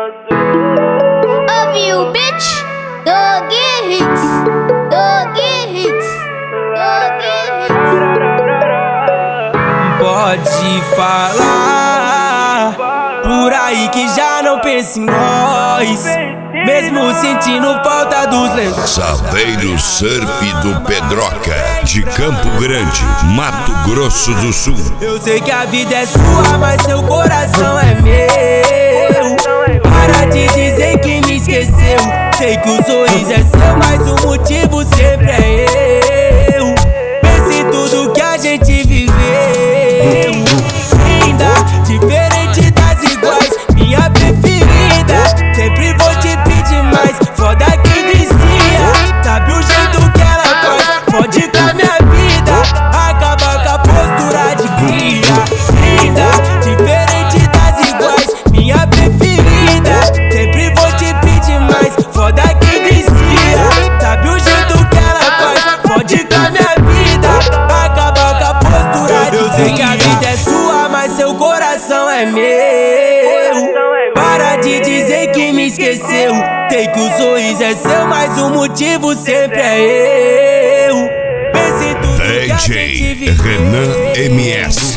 Ouviu, bitch? Dog hits, dog hits, dog hits. Pode falar por aí que já não pensa em nós, mesmo sentindo falta dos lençóis. Saveiro Surf do Pedroca, de Campo Grande, Mato Grosso do Sul. Eu sei que a vida é sua, mas seu coração é meu. Para de dizer que me esqueceu. Sei que o sorriso é seu, mas o motivo sempre é eu. Pense em tudo que a gente viveu. Linda, diferente das iguais, minha preferida. Sempre vou te pedir mais, foda que vicia. Sabe o jeito que ela faz, pode com a minha vida. Acaba com a postura de cria. Linda, diferente das iguais, minha preferida. Sempre vou te pedir mais, foda que vicia. Sabe o jeito que ela faz, pode com a minha vida. Acaba com a postura de cria. Eu sei que a vida é sua, mas seu coração é meu. Para de dizer que me esqueceu. Sei que o sorriso é seu, mas o motivo sempre é eu. Pense em tudo que a gente DJ viveu. Renan MS.